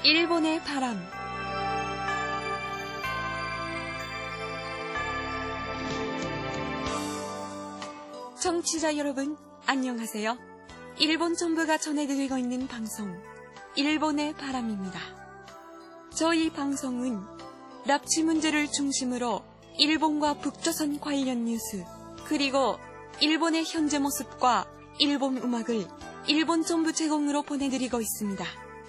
일본의 바람. 청취자 여러분, 안녕하세요. 일본 정부가 전해드리고 있는 방송, 일본의 바람입니다. 저희 방송은 납치 문제를 중심으로 일본과 북조선 관련 뉴스, 그리고 일본의 현재 모습과 일본 음악을 일본 정부 제공으로 보내드리고 있습니다.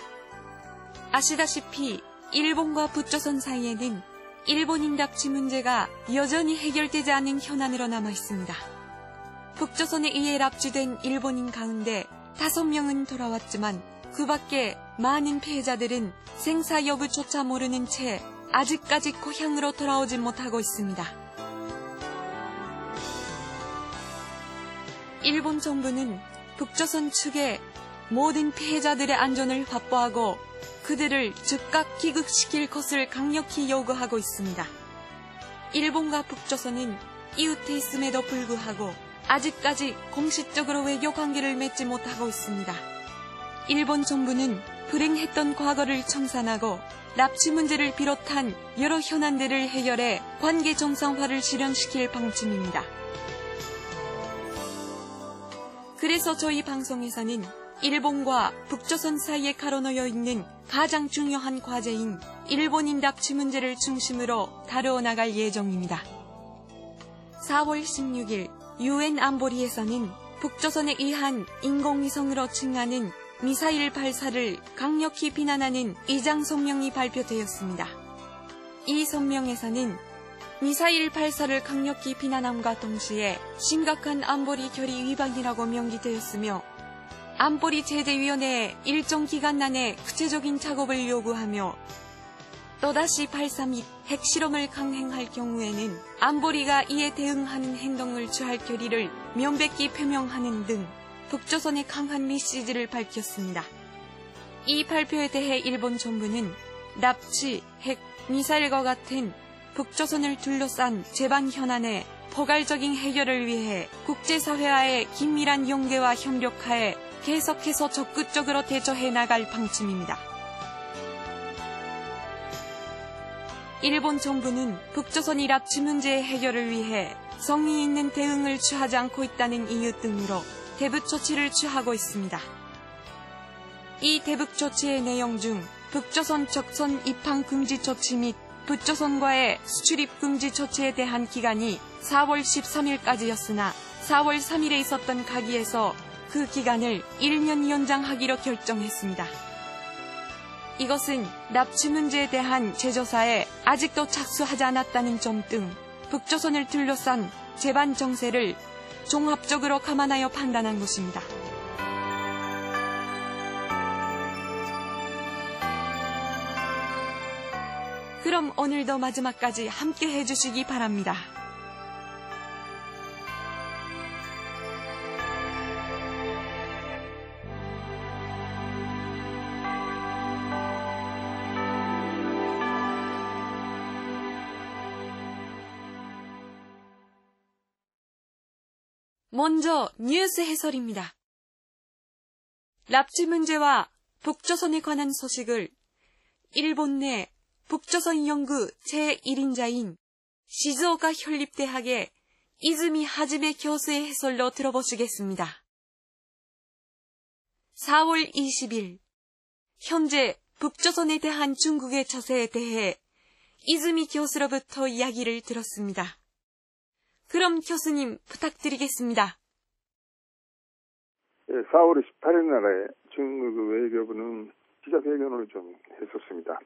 아시다시피 일본과 북조선 사이에는 일본인 납치 문제가 여전히 해결되지 않은 현안으로 남아 있습니다. 북조선에 의해 납치된 일본인 가운데 5명은 돌아왔지만 그 밖에 많은 피해자들은 생사 여부조차 모르는 채 아직까지 고향으로 돌아오지 못하고 있습니다. 일본 정부는 북조선 측에 모든 피해자들의 안전을 확보하고 그들을 즉각 귀국시킬 것을 강력히 요구하고 있습니다. 일본과 북조선은 이웃에 있음에도 불구하고 아직까지 공식적으로 외교 관계를 맺지 못하고 있습니다. 일본 정부는 불행했던 과거를 청산하고 납치 문제를 비롯한 여러 현안들을 해결해 관계 정상화를 실현시킬 방침입니다. 그래서 저희 방송에서는 일본과 북조선 사이에 가로놓여 있는 가장 중요한 과제인 일본인 납치 문제를 중심으로 다루어 나갈 예정입니다. 4월 16일 UN 안보리에서는 북조선에 의한 인공위성으로 칭하는 미사일 발사를 강력히 비난하는 의장 성명이 발표되었습니다. 이 성명에서는 미사일 발사를 강력히 비난함과 동시에 심각한 안보리 결의 위반이라고 명기되었으며 안보리 제재위원회에 일정 기간 안에 구체적인 작업을 요구하며 또다시 발사 및 핵실험을 강행할 경우에는 안보리가 이에 대응하는 행동을 취할 결의를 명백히 표명하는 등 북조선의 강한 메시지를 밝혔습니다. 이 발표에 대해 일본 정부는 납치, 핵, 미사일과 같은 북조선을 둘러싼 재반 현안의 포괄적인 해결을 위해 국제사회와의 긴밀한 연계와 협력하에 계속해서 적극적으로 대처해 나갈 방침입니다. 일본 정부는 북조선이 납치 문제의 해결을 위해 성의 있는 대응을 취하지 않고 있다는 이유 등으로 대북 조치를 취하고 있습니다. 이 대북 조치의 내용 중 북조선 적선 입항 금지 조치 및 북조선과의 수출입 금지 조치에 대한 기간이 4월 13일까지였으나 4월 3일에 있었던 가기에서 그 기간을 1년 연장하기로 결정했습니다. 이것은 납치 문제에 대한 제조사에 아직도 착수하지 않았다는 점 등 북조선을 둘러싼 재반 정세를 종합적으로 감안하여 판단한 것입니다. 그럼 오늘도 마지막까지 함께 해주시기 바랍니다. 먼저 뉴스 해설입니다. 납치 문제와 북조선에 관한 소식을 일본 내 북조선 연구 제1인자인 시즈오카 현립대학의 이즈미 하지메 교수의 해설로 들어보시겠습니다. 4월 20일 현재 북조선에 대한 중국의 처세에 대해 이즈미 교수로부터 이야기를 들었습니다. 그럼 교수님 부탁드리겠습니다. 4월 18일 날에 중국 외교부는 기자회견을 좀 했었습니다.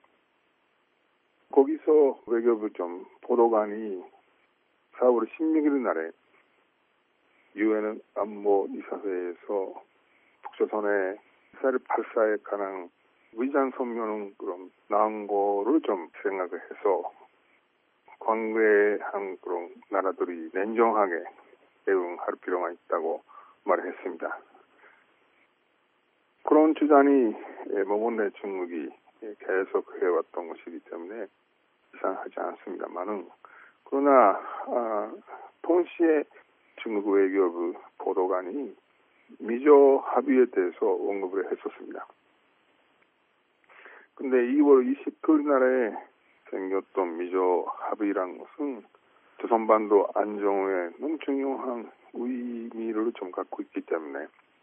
거기서 외교부 보도관이 4월 16일 날에 UN 안보 이사회에서 북조선의 미사일 발사에 관한 의장 성명은 그럼 나온 거를 생각을 해서 관계한 그런 나라들이 냉정하게 대응할 필요가 있다고 말을 했습니다. 그런 주장이 모건대 중국이 계속 해왔던 것이기 때문에 이상하지 않습니다만은 그러나 동시에 중국 외교부 보도관이 미조 합의에 대해서 언급을 했었습니다. 근데 2월 20일 날에 생겼던 미조 합의란 것은 조선반도 안정에 너무 중요한 의미를 좀 갖고 있기 때문에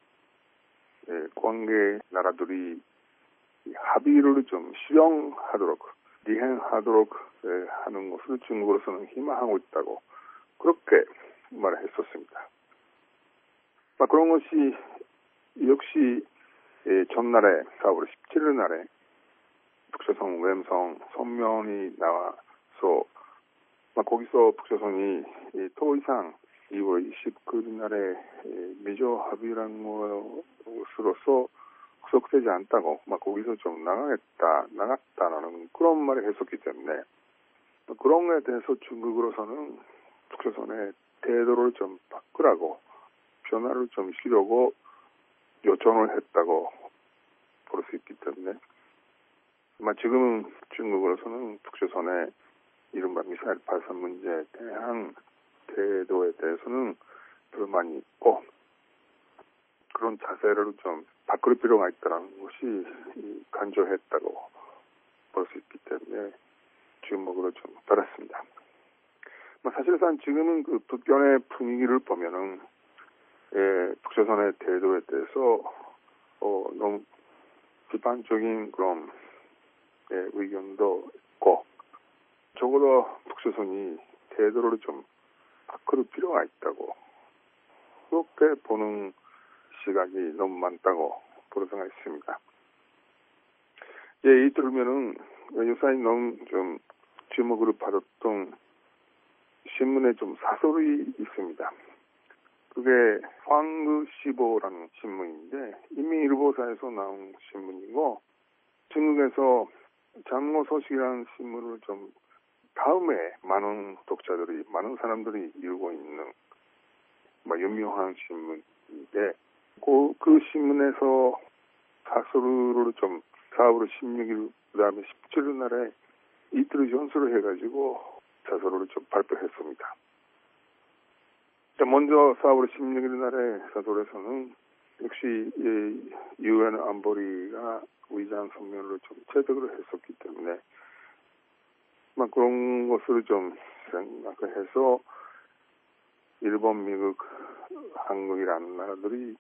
관계 나라들이 합의를 좀 실행하도록, 이행하도록 하는 것을 중국으로서는 희망하고 있다고 그렇게 말을 했었습니다. 그런 것이 역시 전날에 4월 17일 날에 북조선 웸성 선면이 나와서 거기서 북조선이 더 이상 2월 29일 날에 미조 합의라는 것으로서 구속되지 않다고 거기서 좀 나갔다라는 그런 말을 했었기 때문에 그런 것에 대해서 중국으로서는 북조선의 태도를 좀 바꾸라고 변화를 좀 주려고 요청을 했다고 볼 수 있기 때문에 지금은 중국으로서는 북조선의 이른바 미사일 발사 문제에 대한 태도에 대해서는 불만이 있고 그런 자세를 좀 바꿀 필요가 있다는 것이 간절했다고 볼 수 있기 때문에 주목을 좀 받았습니다. 사실상 지금은 그 북견의 분위기를 보면은 북조선의 태도에 대해서 너무 비판적인 그런 의견도 있고 적어도 북조선이 태도를 좀 바꿀 필요가 있다고 그렇게 보는 시각이 너무 많다고 보는 생각이 있습니다. 이 들으면은 요사이 너무 좀 주목을 받았던 신문에 좀 사설이 있습니다. 그게 황그시보라는 신문인데 인민일보사에서 나온 신문이고 중국에서 장모 소식이라는 신문을 좀 다음에 많은 독자들이 많은 사람들이 읽고 있는 유명한 신문인데 그 신문에서 사설을 좀 4월 16일 그다음에 17일 날에 이틀 연수를 해가지고 사설을 좀 발표했습니다. 먼저 4월 16일 날에 사설에서는 역시 유엔 안보리가 위장 선면을 좀 채택을 했었기 때문에 그런 것을 좀 생각해서 일본, 미국, 한국이라는 나라들이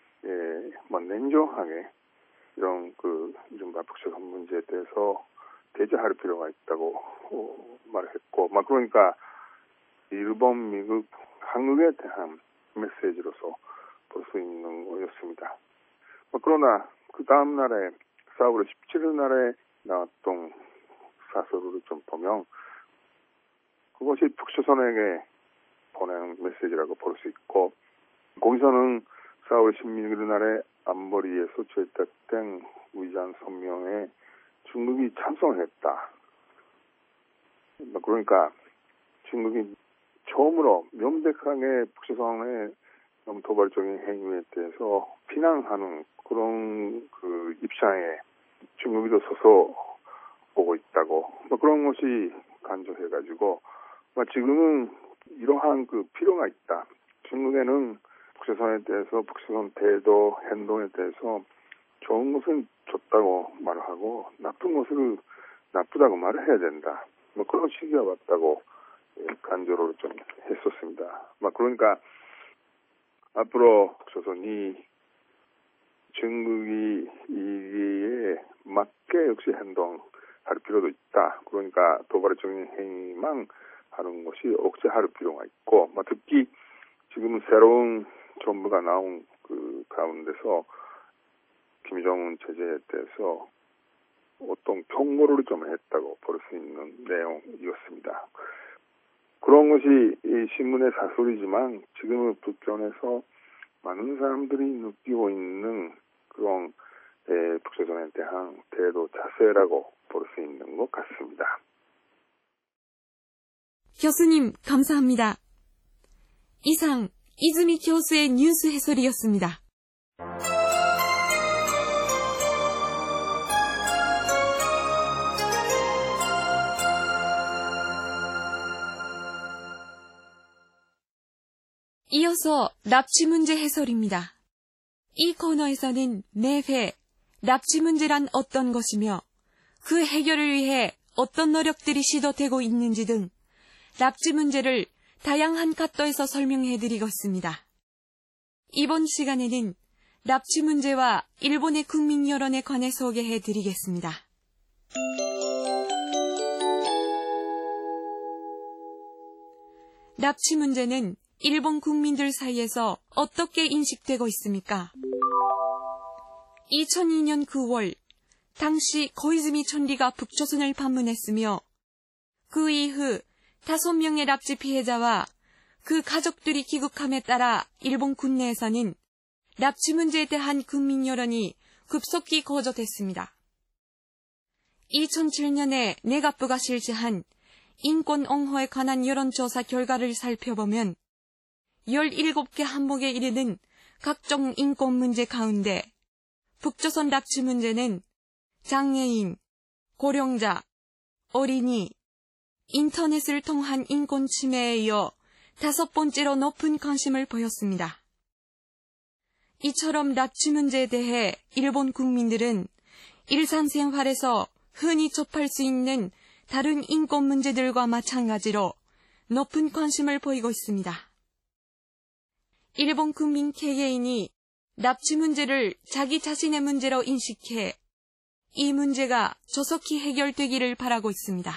냉정하게 이런 이른바 북조선 문제에 대해서 대처할 필요가 있다고 말했고 그러니까 일본, 미국, 한국에 대한 메시지로서 볼 수 있는 거였습니다. 그러나 그 다음 날에 4월 17일 날에 나왔던 사설을 좀 보면 그것이 북조선에게 보낸 메시지라고 볼 수 있고 거기서는 4월 16일 날에 안보리에서 채택된 위장 선명에 중국이 찬성했다. 그러니까 중국이 처음으로 명백하게 북조선의 너무 도발적인 행위에 대해서 비난하는 그런 입장에 중국이도 서서 보고 있다고 그런 것이 간절해가지고 지금은 이러한 필요가 있다. 중국에는 북조선에 대해서 북조선 태도 행동에 대해서 좋은 것은 좋다고 말하고 나쁜 것을 나쁘다고 말을 해야 된다. 그런 시기가 왔다고 간절을 좀 했었습니다. 그러니까 앞으로 북조선이 중국이 이에 맞게 역시 행동할 필요도 있다. 그러니까 도발적인 행위만 하는 것이 억제할 필요가 있고, 특히 지금 새로운 정부가 나온 가운데서 김정은 제재에 대해서 어떤 경고를 좀 했다고 볼 수 있는 내용이었습니다. 그런 것이 이 신문의 사설이지만 지금은 북견에서 많은 사람들이 느끼고 있는 그런 북조선에 대한 태도 자세라고 볼 수 있는 것 같습니다. 교수님, 감사합니다. 이상 이즈미 교수의 뉴스 해설이었습니다. 이어서 납치 문제 해설입니다. 이 코너에서는 매회 납치 문제란 어떤 것이며 그 해결을 위해 어떤 노력들이 시도되고 있는지 등 납치 문제를 다양한 각도에서 설명해드리고 있습니다. 이번 시간에는 납치 문제와 일본의 국민 여론에 관해 소개해드리겠습니다. 납치 문제는 일본 국민들 사이에서 어떻게 인식되고 있습니까? 2002년 9월, 당시 고이즈미 총리가 북조선을 방문했으며 그 이후 5명의 납치 피해자와 그 가족들이 귀국함에 따라 일본 국내에서는 납치 문제에 대한 국민 여론이 급속히 고조됐습니다. 2007년에 내각부가 실시한 인권 옹호에 관한 여론조사 결과를 살펴보면 17개 항목에 이르는 각종 인권 문제 가운데 북조선 납치 문제는 장애인, 고령자, 어린이, 인터넷을 통한 인권 침해에 이어 5번째로 높은 관심을 보였습니다. 이처럼 납치 문제에 대해 일본 국민들은 일상생활에서 흔히 접할 수 있는 다른 인권 문제들과 마찬가지로 높은 관심을 보이고 있습니다. 일본 국민 개개인이 납치 문제를 자기 자신의 문제로 인식해 이 문제가 조속히 해결되기를 바라고 있습니다.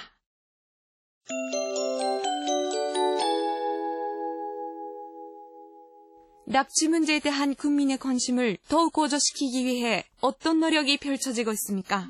납치 문제에 대한 국민의 관심을 더욱 고조시키기 위해 어떤 노력이 펼쳐지고 있습니까?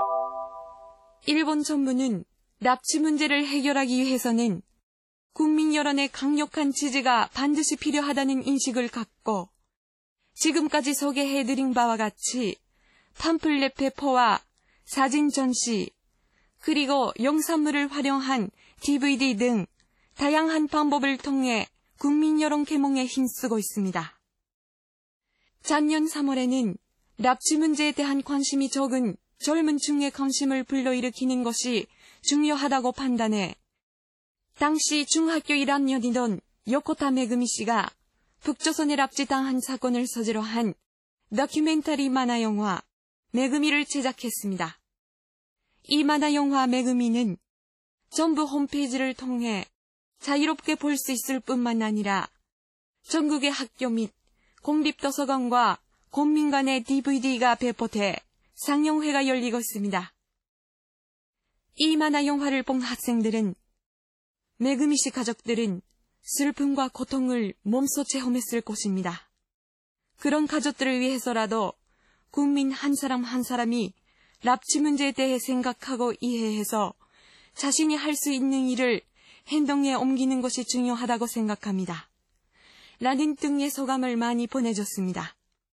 일본 정부는 납치 문제를 해결하기 위해서는 국민 여론의 강력한 지지가 반드시 필요하다는 인식을 갖고 지금까지 소개해드린 바와 같이 팜플렛 배포와 사진 전시, 그리고 영상물을 활용한 DVD 등 다양한 방법을 통해 국민 여론 계몽에 힘쓰고 있습니다. 작년 3월에는 납치 문제에 대한 관심이 적은 젊은 층의 관심을 불러일으키는 것이 중요하다고 판단해 당시 중학교 1학년이던 요코타 메구미 씨가 북조선에 납치당한 사건을 소재로 한 다큐멘터리 만화 영화 메구미를 제작했습니다. 이 만화 영화 메구미는 정부 홈페이지를 통해 자유롭게 볼 수 있을 뿐만 아니라 전국의 학교 및 공립도서관과 공민 간의 DVD가 배포돼 상영회가 열리고 있습니다. 이 만화 영화를 본 학생들은 메구미 씨 가족들은 슬픔과 고통을 몸소 체험했을 것입니다. 그런 가족들을 위해서라도 국민 한 사람 한 사람이 납치 문제에 대해 생각하고 이해해서 자신이 할 수 있는 일을 행동에 옮기는 것이 중요하다고 생각합니다. 라는 등의 소감을 많이 보내줬습니다.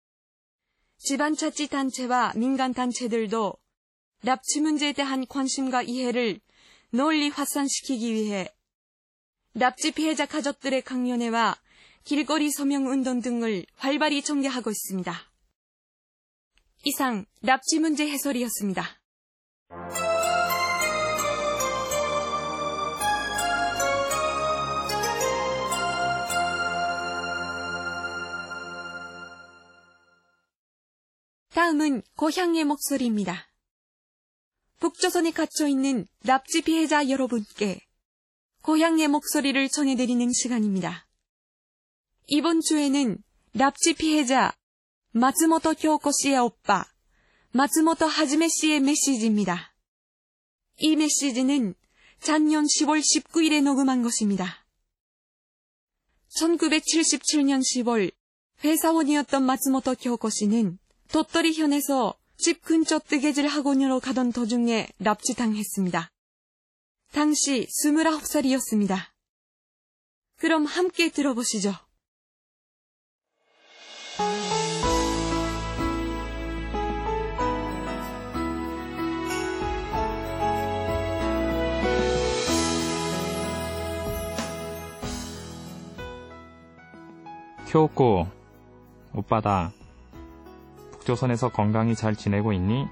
지방자치단체와 민간단체들도 납치 문제에 대한 관심과 이해를 널리 확산시키기 위해 납치 피해자 가족들의 강연회와 길거리 서명운동 등을 활발히 전개하고 있습니다. 이상 납치 문제 해설이었습니다. 다음은 고향의 목소리입니다. 북조선에 갇혀있는 납치 피해자 여러분께 고향의 목소리를 전해드리는 시간입니다. 이번 주에는 납치 피해자 마츠모토 교코 씨의 오빠 마츠모토 하지메 씨의 메시지입니다. 이 메시지는 작년 10월 19일에 녹음한 것입니다. 1977년 10월 회사원이었던 마츠모토 교코 씨는 도토리현에서 집 근처 뜨개질 학원으로 가던 도중에 납치당했습니다. 당시 29살이었습니다. 그럼 함께 들어보시죠. 교코, 오빠다. 북조선에서 건강히 잘 지내고 있니?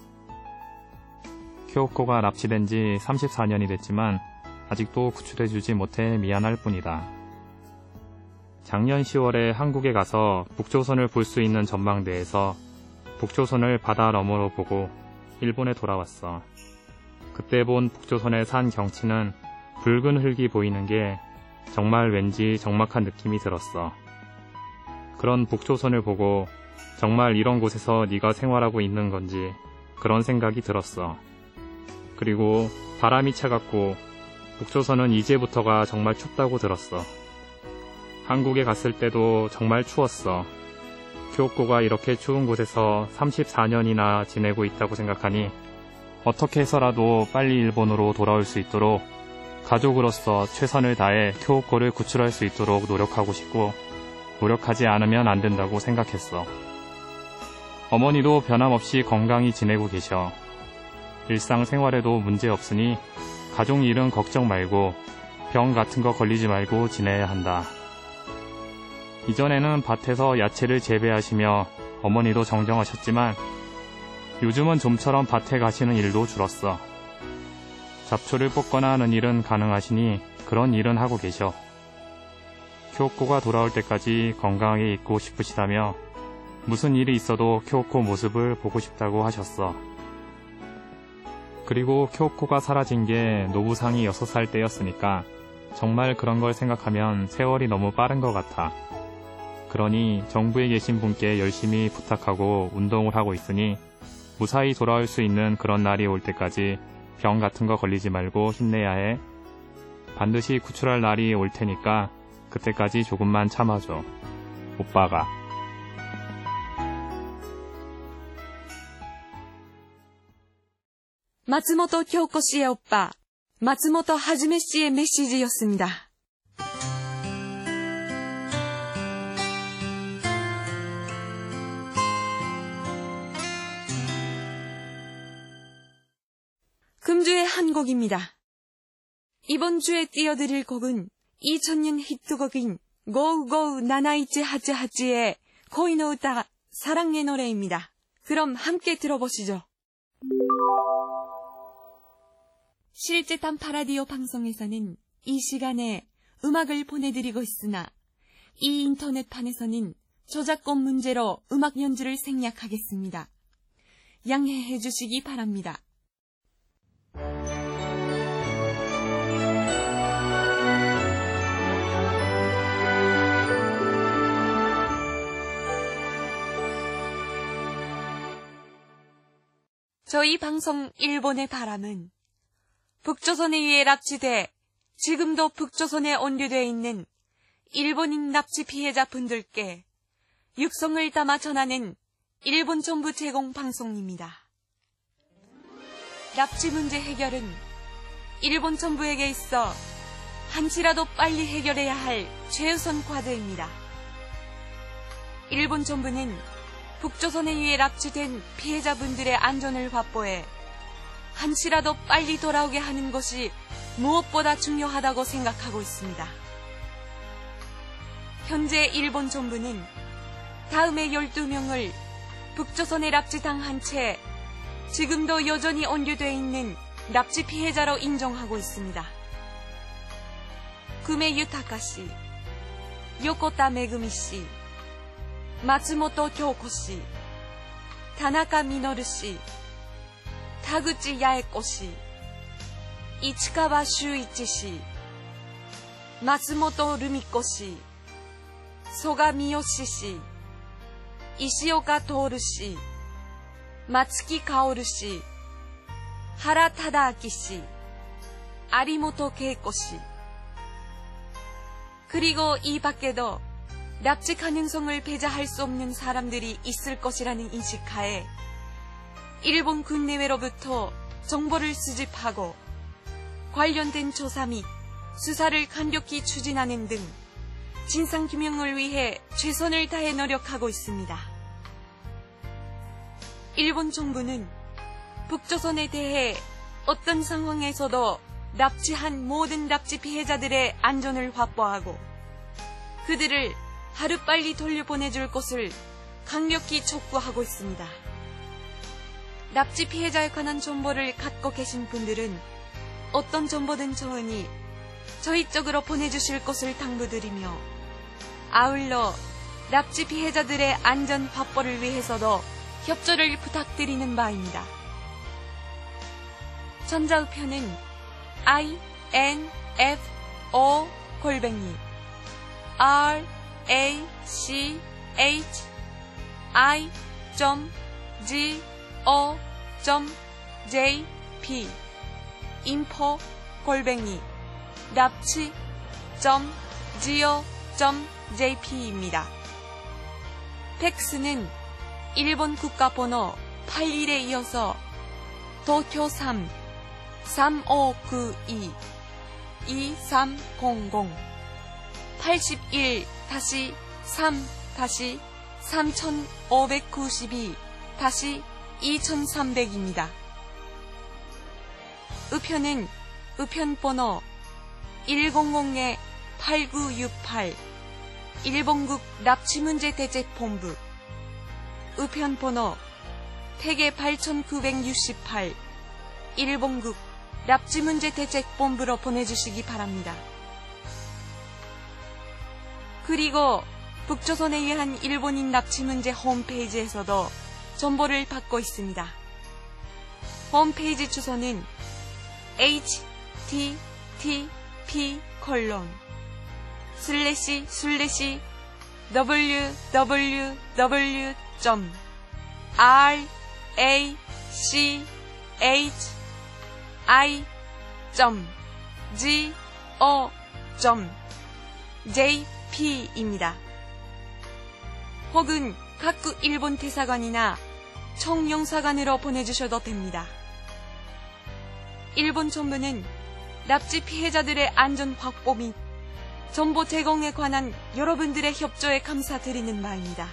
교코가 납치된 지 34년이 됐지만 아직도 구출해주지 못해 미안할 뿐이다. 작년 10월에 한국에 가서 북조선을 볼 수 있는 전망대에서 북조선을 바다 너머로 보고 일본에 돌아왔어. 그때 본 북조선의 산 경치는 붉은 흙이 보이는 게 정말 왠지 적막한 느낌이 들었어. 그런 북조선을 보고 정말 이런 곳에서 네가 생활하고 있는 건지 그런 생각이 들었어. 그리고 바람이 차갑고 북조선은 이제부터가 정말 춥다고 들었어. 한국에 갔을 때도 정말 추웠어. 교코가 이렇게 추운 곳에서 34년이나 지내고 있다고 생각하니 어떻게 해서라도 빨리 일본으로 돌아올 수 있도록 가족으로서 최선을 다해 교코를 구출할 수 있도록 노력하고 싶고 노력하지 않으면 안 된다고 생각했어. 어머니도 변함없이 건강히 지내고 계셔. 일상생활에도 문제 없으니 가족 일은 걱정 말고 병 같은 거 걸리지 말고 지내야 한다. 이전에는 밭에서 야채를 재배하시며 어머니도 정정하셨지만 요즘은 좀처럼 밭에 가시는 일도 줄었어. 잡초를 뽑거나 하는 일은 가능하시니 그런 일은 하고 계셔. 교코가 돌아올 때까지 건강하게 있고 싶으시다며 무슨 일이 있어도 교코 모습을 보고 싶다고 하셨어. 그리고 교코가 사라진 게 노부상이 6살 때였으니까 정말 그런 걸 생각하면 세월이 너무 빠른 것 같아. 그러니 정부에 계신 분께 열심히 부탁하고 운동을 하고 있으니 무사히 돌아올 수 있는 그런 날이 올 때까지 병 같은 거 걸리지 말고 힘내야 해. 반드시 구출할 날이 올 테니까 그때까지 조금만 참아줘. 오빠가. 마츠모토 교코 씨의 오빠, 마츠모토 하즈메 씨의 메시지였습니다. 금주의 한 곡입니다. 이번 주에 띄워드릴 곡은 2000년 히트곡인 고우고우 나나이치 하치하치의 코이노 우타 사랑의 노래입니다. 그럼 함께 들어보시죠. 실제 딴파라디오 방송에서는 이 시간에 음악을 보내드리고 있으나 이 인터넷판에서는 저작권 문제로 음악 연주를 생략하겠습니다. 양해해 주시기 바랍니다. 저희 방송 일본의 바람은 북조선에 의해 납치돼 지금도 북조선에 온류되어 있는 일본인 납치 피해자 분들께 육성을 담아 전하는 일본 정부 제공 방송입니다. 납치 문제 해결은 일본 정부에게 있어 한치라도 빨리 해결해야 할 최우선 과제입니다. 일본 정부는 북조선에 의해 납치된 피해자분들의 안전을 확보해 한치라도 빨리 돌아오게 하는 것이 무엇보다 중요하다고 생각하고 있습니다. 현재 일본 정부는 다음의 12명을 북조선에 납치당한 채 지금도 여전히 온류되어 있는 납치 피해자로 인정하고 있습니다. 구메 유타카 씨, 요코타 메구미 씨, 마츠모토 교코 씨, 타나카 미노루 씨, 타구치 야에코 씨, 이치카와 슈이치 씨, 마츠모토 루미코 씨, 소가 미요시 씨, 이시오카 토오루 씨, 마츠키 카오루 씨, 하라 타다아키 씨, 아리모토 케이코 씨. 그리고 이 밖에도 납치 가능성을 배제할 수 없는 사람들이 있을 것이라는 인식하에 일본 국내외로부터 정보를 수집하고 관련된 조사 및 수사를 간략히 추진하는 등 진상규명을 위해 최선을 다해 노력하고 있습니다. 일본 정부는 북조선에 대해 어떤 상황에서도 납치한 모든 납치 피해자들의 안전을 확보하고 그들을 하루빨리 돌려보내줄 것을 강력히 촉구하고 있습니다. 납치 피해자에 관한 정보를 갖고 계신 분들은 어떤 정보든 좋으니 저희 쪽으로 보내주실 것을 당부드리며 아울러 납치 피해자들의 안전 확보를 위해서도 협조를 부탁드리는 바입니다. 전자우편은 info@rachi.go.jp info-rapchi.go.jp입니다. 팩스는 일본 국가번호 81에 이어서 도쿄 3 3592 2300 81-3-3592-2300입니다. 우편은 우편번호 100-8968 일본국 납치문제대책본부 우편번호 태계 8968 일본국 납치문제대책본부로 보내주시기 바랍니다. 그리고 북조선에 의한 일본인 납치문제 홈페이지에서도 정보를 받고 있습니다. 홈페이지 주소는 www.rachi.go.jp입니다. 혹은 각국 일본 대사관이나 청영사관으로 보내주셔도 됩니다. 일본 정부는 납치 피해자들의 안전 확보 및 정보 제공에 관한 여러분들의 협조에 감사드리는 바입니다.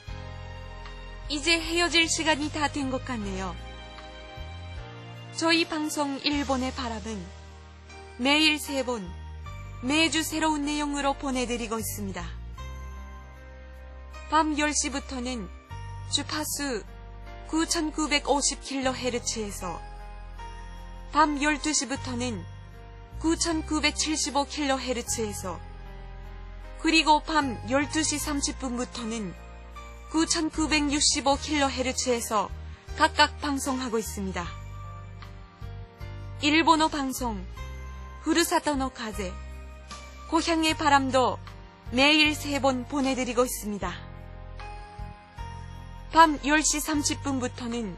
이제 헤어질 시간이 다 된 것 같네요. 저희 방송 일본의 바람은 매일 3번, 매주 새로운 내용으로 보내드리고 있습니다. 밤 10시부터는 주파수 9950kHz에서 밤 12시부터는 9975kHz에서 그리고 밤 12시 30분부터는 9965kHz에서 각각 방송하고 있습니다. 일본어 방송 후르사토노 카제 고향의 바람도 매일 3번 보내드리고 있습니다. 밤 10시 30분부터는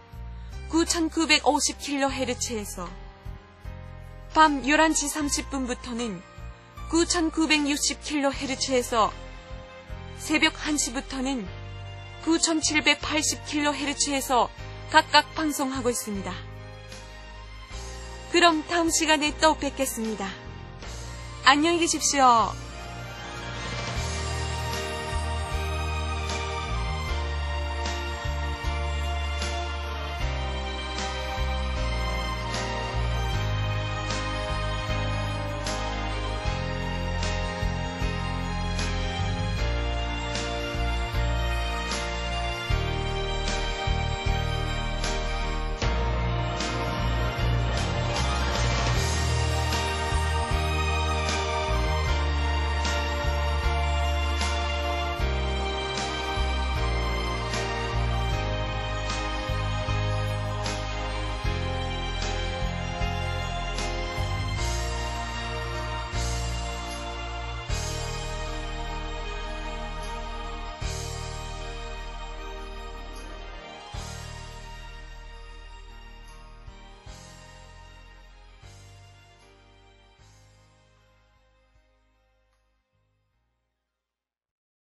9950kHz에서 밤 11시 30분부터는 9960kHz에서 새벽 1시부터는 9780kHz에서 각각 방송하고 있습니다. 그럼 다음 시간에 또 뵙겠습니다. 안녕히 계십시오.